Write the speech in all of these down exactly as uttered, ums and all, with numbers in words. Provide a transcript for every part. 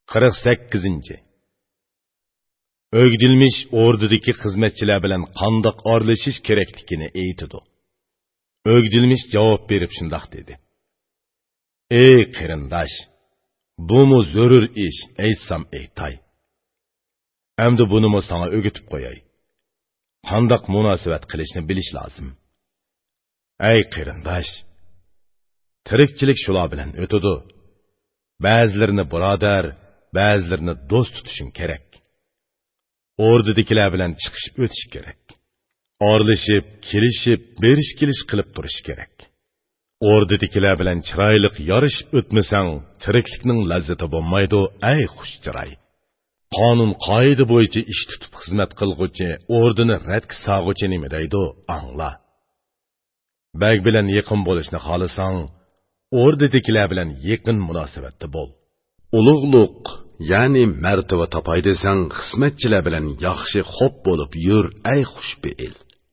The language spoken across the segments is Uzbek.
qirq sakkizinchi. Ögdilmiş ordudaki hizmetçiler bilen qandoq aralashış kerakligini aytidi. Ögdilmiş cevap berip shundoq dedi. Ey qarindosh, bu mu zarur ish, aytsam aytay. Endi buni mu sana o'gitib qo'yay. Qandoq munosabat qilishni bilish lozim. Ey qarindosh, tirikchilik shular bilan o'tadi. Ba'zilarini birodar, ba'zilarini do'st tutishing kerak. Ordudagilar bilan chiqishib o'tish kerak. Orlashib, kelishib, berish kelish qilib turish kerak. Ordudagilar bilan chiroyli yorishib o'tmasang, tiriklikning lazzati bo'lmaydi, ey xushchiroy. Qonun qoida bo'yicha ish tutib xizmat qilguvchi, ordini radga sog'uvchi nima deydi, angla. Bag bilan yaqin bo'lishni xohlasang, ordudagilar bilan yaqin munosabatda bo'l. Ulug'luq, ya'ni martaba topay desang, xizmatchilar bilan yaxshi xo'p bo'lib yur, ey xushbe'il.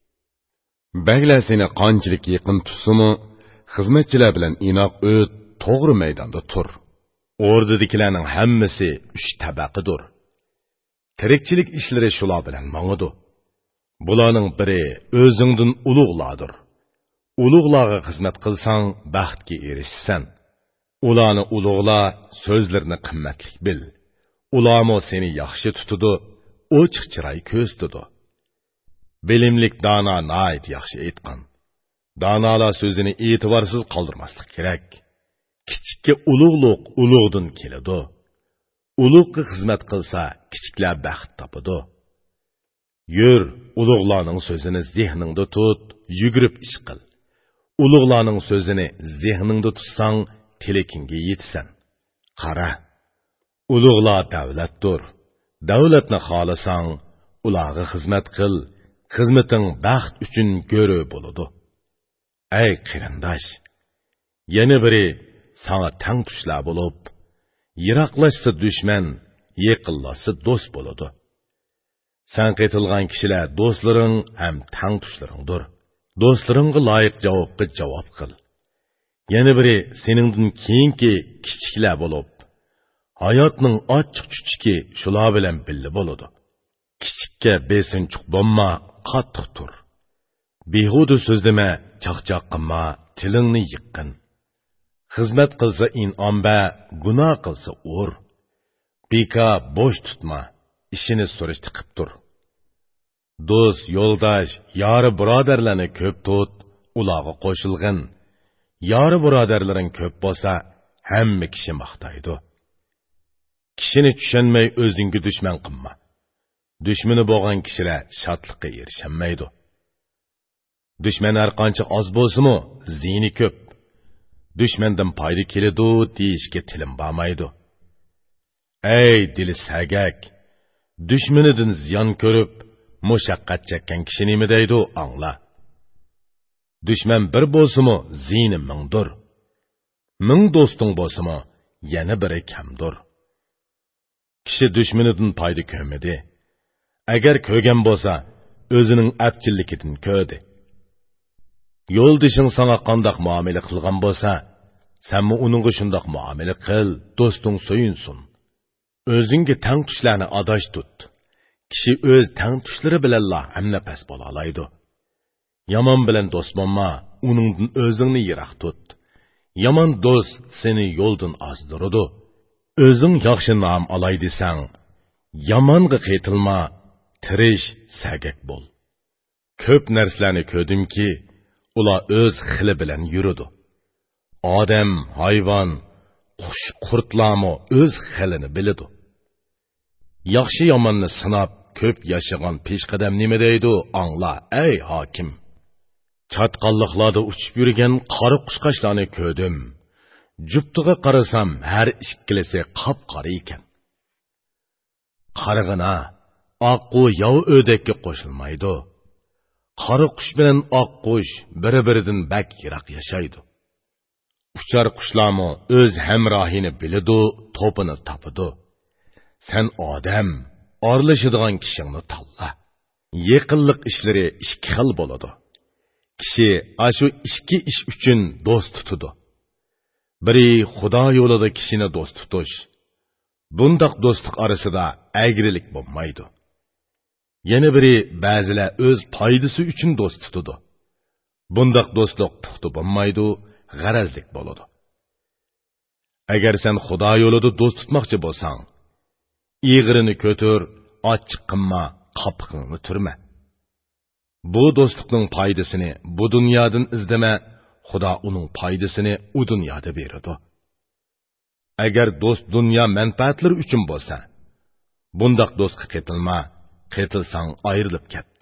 Baglar seni qanchalik yaqin tutsimi, xizmatchilar bilan inoq o't, to'g'ri maydonda tur. Ordudagilarning hammasi uch tabaqidir. Tirikchilik ishlari shular bilan mangidi. Bularning biri o'zingdan ulug'lardir. Ulug'larga xizmat qilsang, baxtga erishsan. Ularni ulug'la, so'zlarini qimmatlik bil. Ularmo seni yaxshi tutadi, ochiq chiroy ko'z tutadi. Bilimlik dono nayt yaxshi aytgan. Donolar so'zini e'tiborsiz qoldirmaslik kerak. Kichikka ulug'luq ulug'dan keladi. Ulug'ga xizmat qilsa, kichiklar baxt topadi. Yur, ulug'larning so'zini zehningda tut, yugurib ish qil. Ulug'larning so'zini zehningda tutsang, tilakingga yetsan. Qara, ulug'lar davlatdir. Davlatni xohlasang, ularga xizmat qil. Xizmating baxt uchun go'ri bo'ladi. Ey qarindosh, yana biri sana tang tushlar bo'lib, yiroqlashsa dushman, yaqinlashsa do'st bo'ladi. Sen qaytilgan kishilar do'stlaring ham tang tushlaringdir. Do'stlaringga loyiq javobga javob qil. Yana biri seningdan keyingi kichiklar bo'lib, hayotning ochiq chuchiki shular bilan birga bo'ladi. Kichikka besinchiq bo'lma, qattiq tur. Behuda so'zlama, chaqchaq qilma, tilingni yiqqin. Xizmat qilsa in'om ba, gunoh qilsa ur. Beka bo'sh tutma, ishini surishti qilib tur. Do'st, yo'ldosh, yori birodarlarni ko'p tut, ularga qo'shilgin. Yori birodarlaring ko'p bo'lsa, hamma kishi maqtaydi. Kishini tushunmay o'zingga dushman qilma. Dushmani bo'lgan kishilar shodlikqa erishamaydi. Dushman har qancha oz bo'lsa-mu, ziyni ko'p. Dushmandan foyda keladi deyishga tilim bormaydi. Ey dili sagak, dushmanidan ziyon ko'rib, mushaqqat chekkan kishi nima deydi, angla. Dushman bir bo'lsa-mu, ziyni mingdir. Ming do'sting bo'lsa-mu, yana biri kamdir. Kishi dushmanidan foyda ko'rmadi. Agar ko'rgan bo'lsa, o'zining apchilligidan ko'rdi. Yo'ldishing sana qandoq muomala qilgan bo'lsa, senmi uningga shundoq muomala qil, do'sting so'yinsin. O'zingga tang tushlarni adosh tut. Kishi o'z tang tushlari bilanla hamnafas bo'la oladi. Yomon bilan do'st bo'lma, uningdan o'zingni yiroq tut. Yomon do'st seni yo'ldan ozdiradi. O'zing yaxshi nom olay desang, yomonga qaytilma, tirish, sagak bo'l. Ko'p narsalarni ko'rdimki, ular o'z xili bilan yuradi. Odam, hayvon, qush, qurtlarmi o'z xilini biladi. Yaxshi yomonni sinab, ko'p yashagan peshqadam nima deydi, angla, ey hokim. Chatqalliqlarda uchib yurgan qora qushqashlarni ko'rdim. Juptiga qarasam, har ikkilisi qop-qora ekan. Qarg'ina, oqqu yov o'dakka qo'shilmaydi. Qora qush bilan oq qush bir-biridan bak yiroq yashaydi. Uchar qushlarmi o'z hamrohini biladi, to'pini topadi. Sen odam, orlashadigan kishingni tanla. Yaqinlik ishlari ikki xil bo'ladi. Kishi ashu ikki ish uchun do'st tutadi. Biri Xudo yo'lida kishini do'st tutish. Bundaq do'stlik orasida agrilik bo'lmaydi. Yana biri ba'zilar o'z foydasi uchun do'st tutadi. Bundaq do'stlik puxta bo'lmaydi, g'arazlik bo'ladi. Agar sen Xudo yo'lida do'st tutmoqchi bo'lsang, ig'irini ko'tar, ochiq qilma, qopqingni turma. Bu do'stlikning foydasini bu dunyodan izlama, Xudo uning foydasini u dunyoda beradi. Agar do'st dunyo manfaatlari uchun bo'lsa, bundaq do'stga qetilma, qetilsang ayrilib ket.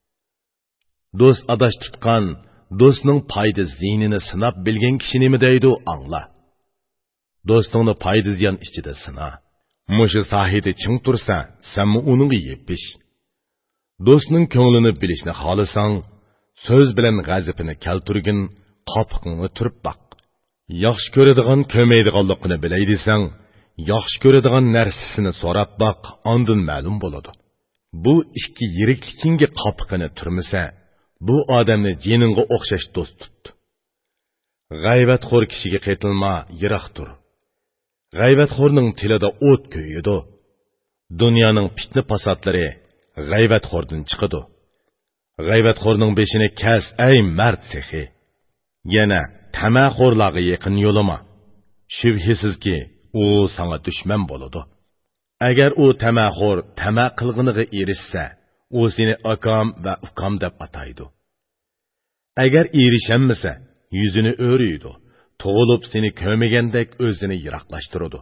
Do'st adash tutgan, do'stning foyda zinini sinab bilgan kishi nima deydi, angla. Do'stingni foyda ziyon ichida sina. Mushu sahida ching tursa, sen uning yepish. Do'stning ko'nglini bilishni xohlasang, so'z bilan g'azabini kelturgin, qopqingni turib baq. Yaxshi ko'radigan ko'maydiganligini bilay desang, yaxshi ko'radigan narsasini so'rab baq, ondan ma'lum bo'ladi. Bu ikki yirikliginga qopqini turmasa, bu odamni jiningga o'xshash do'st tut. G'aybatxo'r kishiga qetilma, yiroq tur. G'aybatxo'rning tilida o't ko'yidi. Dunyoning fitna fasadlari g'aybatxo'rdan chiqadi. G'aybatxo'rning beshini kas, ay mard sehi. Yana tamaxo'rlarga yaqin yo'lama. Shubhisizki, u sana dushman bo'ladi. Agar u tamaxo'r tama qilg'iniga erishsa, u seni akam va ukam deb ataydi. Agar erishanmasa, yuzini o'riydi. Tug'ilib seni ko'magandek o'zini yiroqlashtiradi.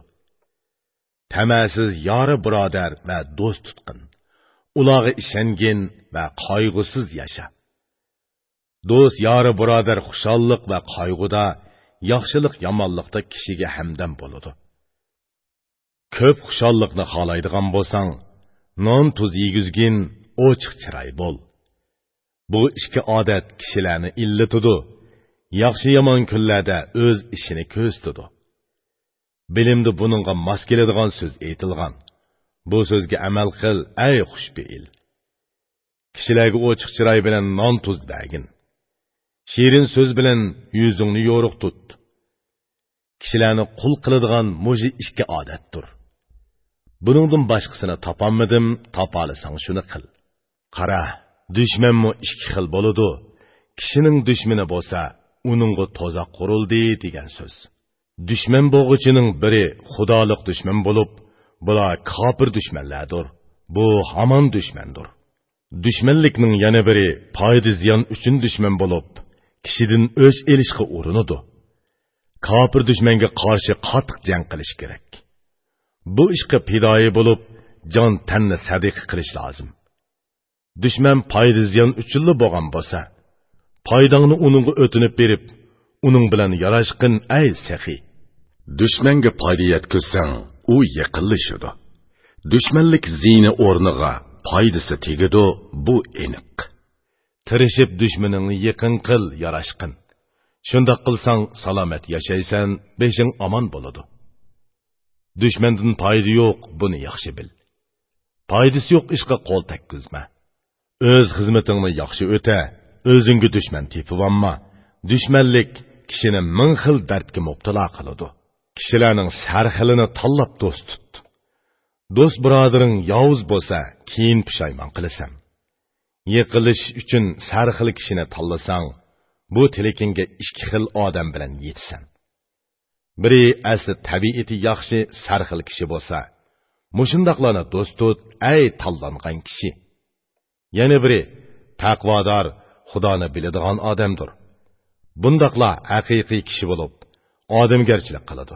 Tamasiz yori birodar va do'st tutqin. Ularga ishongin va qayg'usiz yasha. Do'st yori birodar xushallik va qayg'uda, yaxshilik yomonlikda kishiga hamdam bo'ladi. Ko'p xushallikni xohlaydigan bo'lsang, non tuz yegizgin, ochiq chiroy bo'l. Bu ikki odat kishilarni illatadi. Yaxshi yomon kunlarda o'z ishini ko'ztadi. Bilimda buningga mos keladigan so'z aytilgan. Bu so'zga amal qil, ay xushbeil. Kishilarga ochiq chiroy bilan non tuz bergin. Shirin so'z bilan yuzingni yo'riq tut. Kishilarni qul qiladigan mo'ji ikki odatdir. Buningdan boshqasini topolmadim, topalasang shuni qil. Qara, dushmanmi ikki xil bo'ladi. Kishining dushmani bo'lsa, uningga to'zoq qurildi degan so'z. Dushman bo'g'ichining biri xudolik dushman bo'lib, bular kofir dushmanlardir. Bu hamon dushmandir. Dushmanlikning yana biri foyda ziyon uchun dushman bo'lib, kishidan o'ch elishga urinadi. Kofir dushmanga qarshi qattiq jang qilish kerak. Bu ishga fidoyi bo'lib, jon tanni sadiqa qilish lozim. Dushman foyda ziyon uchun bo'lgan bo'lsa, foydangni uningga o'tinib berib, uning bilan yarashqin ay saxi. Dushmanga foyda yetkazsang, u yiqilishidi. Dushmanlik zini o'rniga foydasi tegadi, bu aniq. Tirishib dushmaningni yaqin qil, yarashqin. Shunda qilsang salomat yashaysan, beshing omon bo'ladi. Dushmandan foyda yo'q, buni yaxshi bil. Foydasi yo'q ishga qo'l tekkizma. O'z xizmatingni yaxshi o'ta, o'zingga dushman tepib olma. Dushmanlik kishini ming xil dardga mubtalo qiladi. Kishilarning sarxilini tanlab do'st tut. Do'st birodaring yovuz bo'lsa, keyin pushaymon qilasan. Yiqilish uchun sarxil kishini tanlasang, bu telekinga ikki xil odam bilan yetsan. Biri asli tabiati yaxshi sarxil kishi bo'lsa, mushundaqlarni do'st tut, ay tanlangan kishi. Yana biri taqvodor, Xudoni biladigan odamdir. Bundaqlar haqiqiy kishi bo'lib, odamgarchilik qiladi.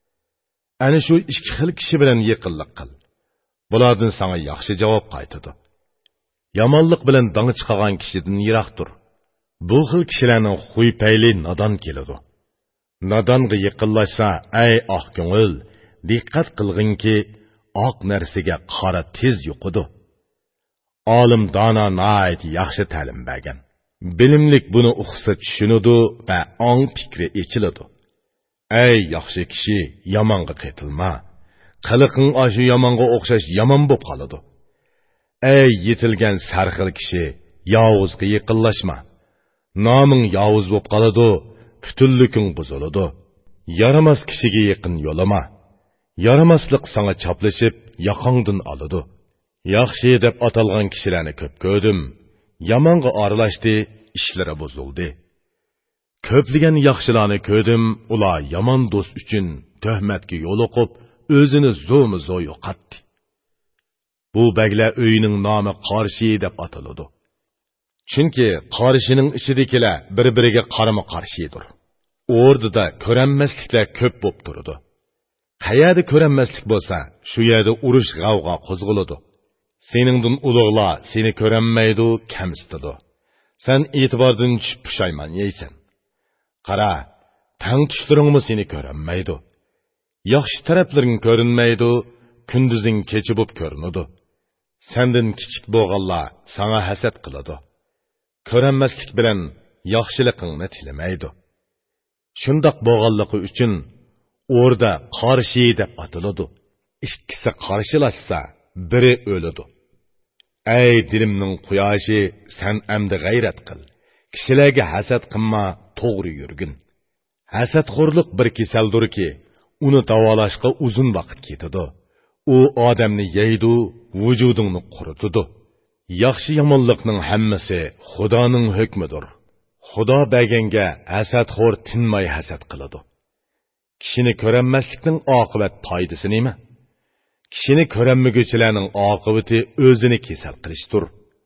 Ana shu ikki xil kishi bilan yaqinlik qil. Bulardan sana yaxshi javob qaytadi. Yomonlik bilan dang chiqagan kishidan yiroq tur. Bu xil kishilarning xuy payli nodon keladi. Nodonga yaqinlashsa, ay oq ko'ngil, diqqat qilginki, oq narsaga qora tez yuqidi. Olim dono nayt yaxshi ta'lim bergan. Bilimlik buni uqsa tushunadi va ong fikri echiladi. Ey yaxshi kishi, yomonga qetilma. Qiliqing ashu yomonga o'xshash yomon bo'lib qoladi. Ey yetilgan sarxil kishi, yovuzga yaqinlashma. Noming yovuz bo'lib qoladi, butunliking buziladi. Yaramas kishiga yaqin yo'lama. Yaramaslik sana çaplışıp yakandın alıdı. Yaxşı deb atalgan kişilerni köp gördüm. Yamanğa arılaştı, işlere bozuldu. Köpligen yaxşılarni gördüm, ular yaman dost üçün töhmetki yol okup, özünü zo'mu zo yo'qatdi. Bu baglar uyning nomi qarshi deb ataladi. Chunki qarshining ichidagilar bir-biriga qarama-qarshidir. O'rdida ko'ranmasliklar ko'p bo'lib turadi. Qayerda ko'ranmaslik bo'lsa, shu yerda urush g'avg'o qo'zg'aladi. Seningdan ulug'lar seni ko'ranmaydi, kamsitadi. Sen e'tibordan tushib pushaymon yeysan. Qara, tang tushlaringmi seni ko'ranmaydi. Yaxshi taraflaring ko'rinmaydi, kunduzing kechi bo'lib ko'rinadi. Senden kichik bo'lganlar sana hasad qiladi. Ko'ranmaslik bilan yaxshiligingni tilamaydi. Shundoq bo'lganligi uchun o'rda qarshi deb atiladi. Ikkisi qarshilashsa, biri o'ladi. Ey dilimning quyoshi, sen amdi g'ayrat qil. Kishilarga hasad qilma, to'g'ri yurgin. Hasadxo'rlik bir kasaldirki, uni davolashga uzun vaqt ketadi. U odamni yeydi, vujudingni quritadi. Yaxshi yomonlikning hammasi Xudoning hukmidir. Xudo berganga hasadxo'r tinmay hasad qiladi. Kishini ko'ranmaslikning oqibat foydasi nima? Kishini ko'ranmaguchilarning oqibati o'zini kasal qilishdir.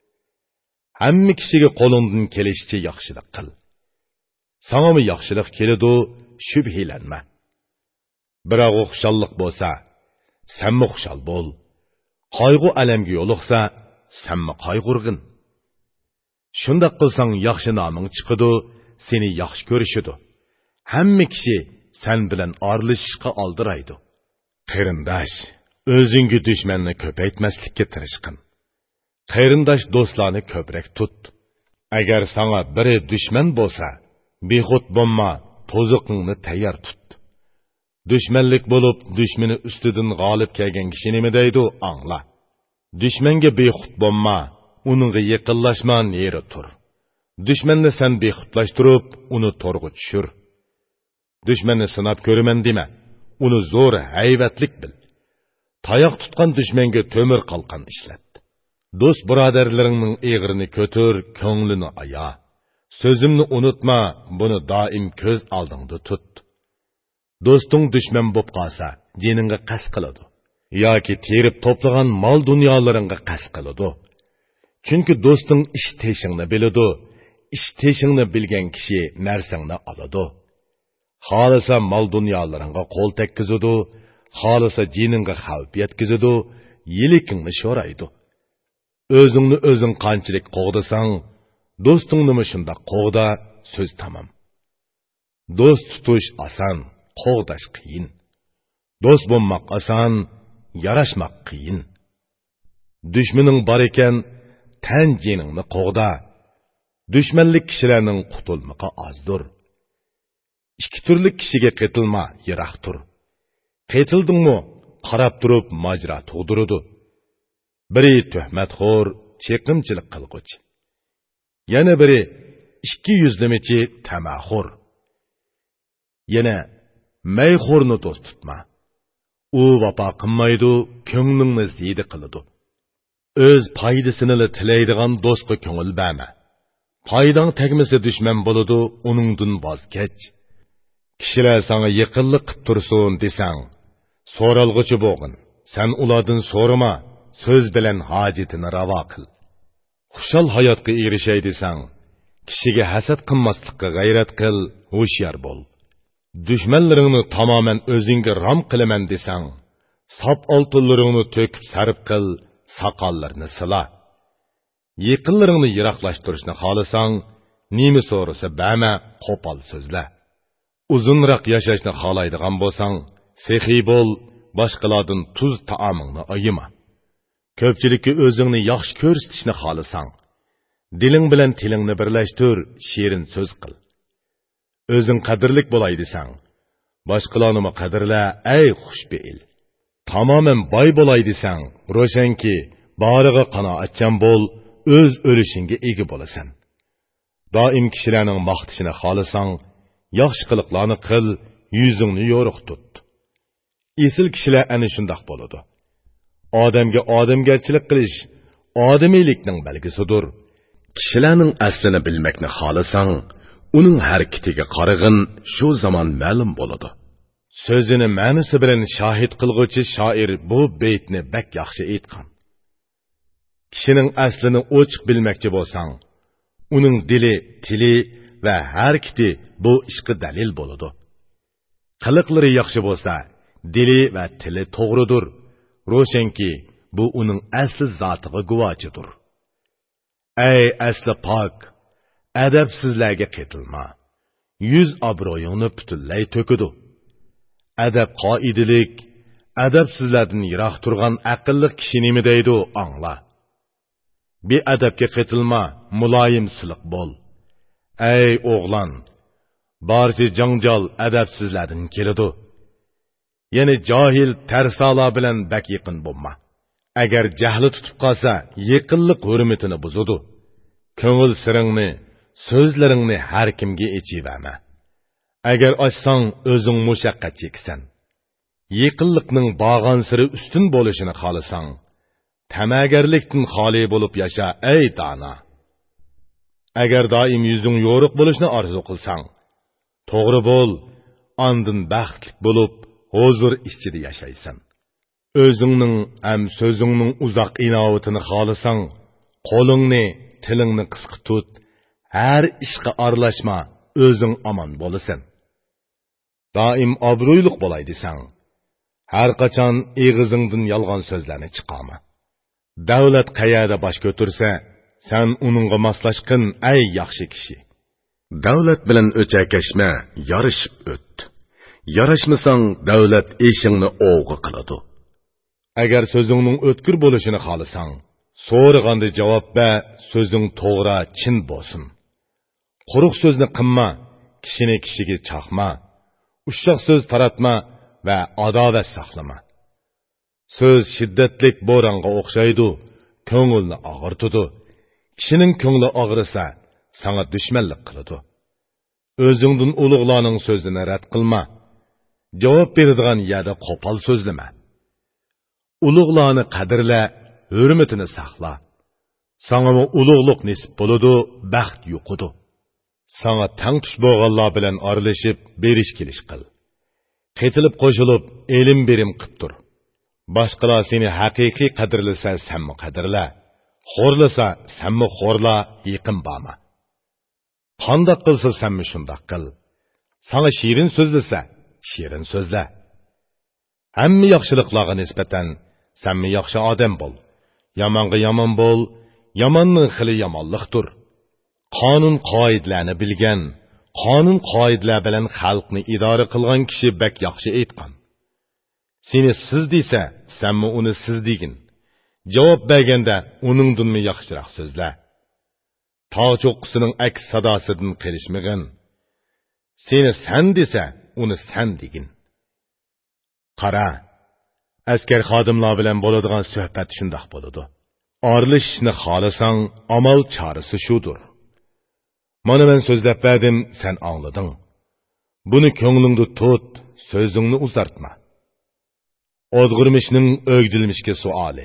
Hamma kishiga qo'lingdan kelishicha yaxshilik qil. Sanga yaxshilik keladi, shubhilanma. Biroq xushallik bo'lsa, senmi xushal bo'l. Qayg'u alamga yo'liqsa, senmi qayg'urg'in. Shundoq qilsang yaxshi noming chiqadi, seni yaxshi ko'rishidi. Hamma kishi sen bilan orlashishga oldiraydi. Qarindosh, o'zingga dushmanni ko'paytmaslikka tirishqin. Qarindosh do'stlarni ko'proq tut. Agar sana biri dushman bo'lsa, bexud bo'lma, to'ziqingni tayyor tut. Düşmanlik bo'lib, dushmani ustidan g'olib kelgan kishi nima deydi, angla. Dushmanga bexud bo'lma, uningga yaqinlashma, neri tur. Dushmanni sen bexudlashtirib, uni to'rga tushir. Dushmanni sinab ko'raman dema, uni zo'r hayvatlik bil. Tayoq tutgan dushmanga to'mir qalqon ishlat. Do'st birodarlaringning eg'irini ko'tir, ko'nglini aya. So'zimni unutma, buni doim ko'z oldingda tut. Do'sting dushman bo'lib qolsa, jiningga qas qiladi. Yoki terib to'plagan mol dunyolaringga qas qiladi. Chunki do'sting ish teshingni biladi. Ish teshingni bilgan kishi narsangni oladi. Xolisa mol dunyolaringga qo'l tekkizadi, xolisa jiningga xavf yetkazadi, yilikingni sho'raydi. O'zingni o'zing qanchalik qo'g'dasang, do'stingni shunda qo'g'da, so'z tamom. Do'st tutish oson, qo'g'dash qiyin. Do'st bo'lmoq oson, yarashmoq qiyin. Dushmaning bor ekan, tan jiningni qo'g'da. Dushmanlik kishilarning qutulmoqi ozdir. Ikki turli kishiga qetilma, yiroq tur. Qetildingmi, qarab turib majra tug'diradi. Biri tuhmatxo'r, cheqimchilik qilg'uchi. Yana biri ikki yuzlamachi, tamaxo'r. Yana mayxo'rni do'st tutma. U vafo qilmaydi, ko'nglingni ziydi qiladi. O'z foydasini tilaydigan do'stga ko'ngil berma. Foydang tegmasa dushman bo'ladi, uningdan voz kech. Kishilar sana yaqinlik qilib tursin desang, so'ralg'uchi bo'lg'in. Sen ulardan so'rama, so'z bilan hojatini ravo qil. Xushal hayotga erishay desang, kishiga hasad qilmaslikka g'ayrat qil, hushyor bo'l. Dushmanlaringni tamoman o'zingga rom qilaman desang, sop oltinlaringni to'kib sarf qil, soqollarni sila. Yaqinlaringni yiroqlashtirishni xohlasang, nima so'rasa berma, qo'pol so'zla. Uzunroq yashashni xohlaydigan bo'lsang, sexiy bo'l, boshqalardan tuz taomingni ayima. Ko'pchilikka o'zingni yaxshi ko'rsatishni xohlasang, diling bilan tilingni birlashtir, shirin so'z qil. O'zing qadrlik bo'lay desang, boshqalarni qadrla, ey xushbe'il. Tamoman boy bo'lay desang, ro'shanki, boriga qanoatchan bo'l, o'z o'lishingga ega bo'lasan. Doim kishilarning maqtishini xohlasang, yaxshi qiliqlarni qil, yuzingni yo'riq tut. esil kishilar ana shundoq bo'ladi. Odamga odamgarchilik qilish odamiylikning belgisidir. Kishilarning aslini bilmakni xohlasang, uning harakatiga qarag'in shu zamon ma'lum bo'ladi. So'zini ma'nosi bilan shohid qilguvchi shoir bu baytni bak yaxshi aytgan. Kishining aslini ochiq bilmoqchi bo'lsang, uning dili, tili va harakati bu ishga dalil bo'ladi. Qiliqlari yaxshi bo'lsa, dili va tili to'g'ridir. Ro'shanki, bu uning asli zotiga guvochidir. Ey asli pok, adabsizlarga ketilma. Yuz obro'yingni butunlay to'kidi. Adab qoidalik, adabsizlardan yiroq turgan aqlli kishi nima deydi, angla. Be adabga ketilma, muloyim siliq bo'l. Ey o'g'lan, barcha janjal adabsizlardan keladi. Ya'ni johil tarsala bilan bak yaqin bo'lma. Agar jahli tutib qolsa, yaqinlik hurmatini buzadi. Ko'ngil siringni, so'zlaringni har kimga echiverma. Agar ochsang, o'zing mushaqqat cheksan. Yaqinlikning bag'an siri ustun bo'lishini xohlasang, tamagarlikdan xoli bo'lib yasha, ey dana. Agar doim yuzing yo'riq bo'lishni orzu qilsang, to'g'ri bo'l, andin baxtli bo'lib, huzur ichida yashaysan. O'zingning ham so'zingning uzoq inovatini xohlasang, qo'lingni, tilingni qisqa tut, har ishga aralashma, o'zing omon bo'lasan. Doim obro'yliq bo'lay desang, har qachon eg'izingdan yolg'on so'zlarni chiqarma. Davlat qayerda bosh ko'tarsa, sen uningga moslashqin, ey yaxshi kishi. Davlat bilan o'chakashma, yarishib o't. Yarashmasang, davlat eshingni o'g'i qiladi. Agar so'zingning o'tkir bo'lishini xohlasang, so'raganda javob ber, so'zing to'g'ri, chin bo'lsin. Quruq so'zni qilma, kishini kishiga chaqma, ushoq so'z taratma va adovat saqlama. So'z shiddatlik bo'ronga o'xshaydi, ko'ngilni og'irtadi. Kishining ko'ngli og'risa, sana dushmanlik qiladi. O'zingdan ulug'larning so'zini rad qilma. Javob beradigan yerda qo'pol so'zlama. Ulug'larni qadrla, hurmatini saqla. Sana ulug'liq nisb bo'ladi, baxt yo'qidi. Sana tang tush bo'lganlar bilan aralashib, berish kelish qil. Qetilib qo'shilib, elim berim qilib tur. Boshqalar seni haqiqiy qadrlasa, senmi qadrla. Xo'rlasa, senmi xo'rla, yaqin borma. Qandoq qilsa, senmi shundoq qil. Sana shirin so'zlasa, shirin so'zla. Hamma yaxshiliklarga nisbatan senmi yaxshi odam bo'l. Yomonga yomon bo'l, yomonning xili yomonlikdir. Qonun qoidalarni bilgan, qonun qoidalar bilan xalqni idora qilgan kishi bak yaxshi aytgan. Seni siz desa, senmi uni siz degin. Javob berganda uningdanmi yaxshiroq so'zla. Tog' cho'qqisining aks sadosidan qilishmagin. Seni sen desa, uni sen degin. Qara, askar xodimlar bilan bo'ladigan suhbat shundoq bo'ladi. Aralashishni xohlasang, amal chorasi shudir. Mana men so'zlab berdim, sen anglading. Buni ko'nglingda tut, so'zingni uzartma. O'dg'irmishning o'gdilmishga savoli.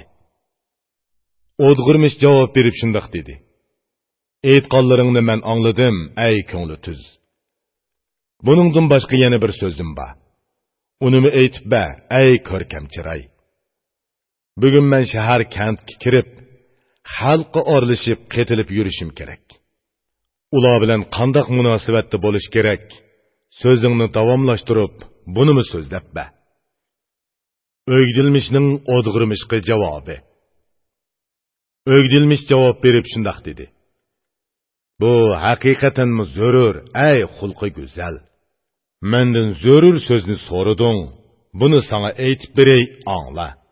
O'dg'irmish javob berib shundoq dedi. Aytqanlaringni men angladim, ey ko'ngli tuz. Buningdan boshqa yana bir so'zim bor. Unimi aytib ber, ey ko'rkam chiroy. Bugun men shahar kentga kirib, xalqqa oralashib, qetilib yurishim kerak. Ular bilan qandoq munosabatda bo'lish kerak? So'zingni davomlashtirib, bunimi so'zlab ber. O'gdilmishning o'dg'irmishga javobi. O'gdilmish javob berib shundoq dedi. Bu haqiqatanmi zo'rur, ey xulqi go'zal. Mendan zo'rur so'zni so'rading. Buni sana aytib beray, angla.